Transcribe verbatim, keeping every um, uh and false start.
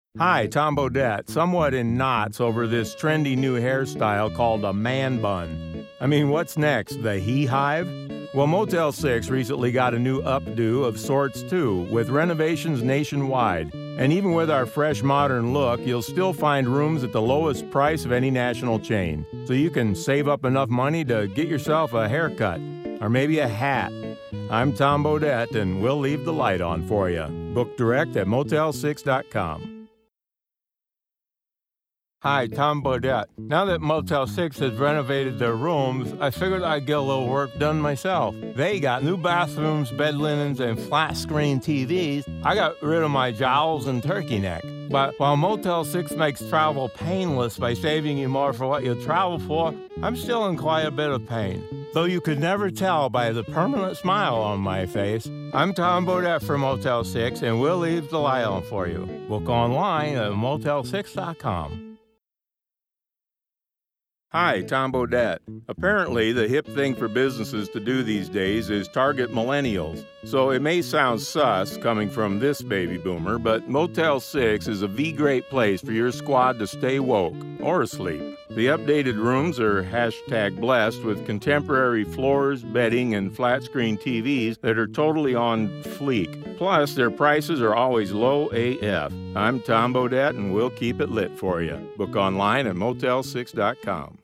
Hi, Tom Bodett, somewhat in knots over this trendy new hairstyle called a man bun. I mean, what's next, the he hive? Well, Motel six recently got a new updo of sorts too, with renovations nationwide. And even with our fresh modern look, you'll still find rooms at the lowest price of any national chain. So you can save up enough money to get yourself a haircut, or maybe a hat. I'm Tom Bodett, and we'll leave the light on for you. Book direct at motel six dot com. Hi, Tom Bodett. Now that Motel six has renovated their rooms, I figured I'd get a little work done myself. They got new bathrooms, bed linens, and flat-screen T Vs. I got rid of my jowls and turkey neck. But while Motel six makes travel painless by saving you more for what you travel for, I'm still in quite a bit of pain. Though you could never tell by the permanent smile on my face, I'm Tom Bodett for Motel six, and we'll leave the light on for you. Book online at motel six dot com. Hi, Tom Bodett. Apparently, the hip thing for businesses to do these days is target millennials. So it may sound sus coming from this baby boomer, but Motel six is a V-great place for your squad to stay woke or asleep. The updated rooms are hashtag blessed with contemporary floors, bedding, and flat-screen T Vs that are totally on fleek. Plus, their prices are always low A F. I'm Tom Bodett, and we'll keep it lit for you. Book online at motel six dot com.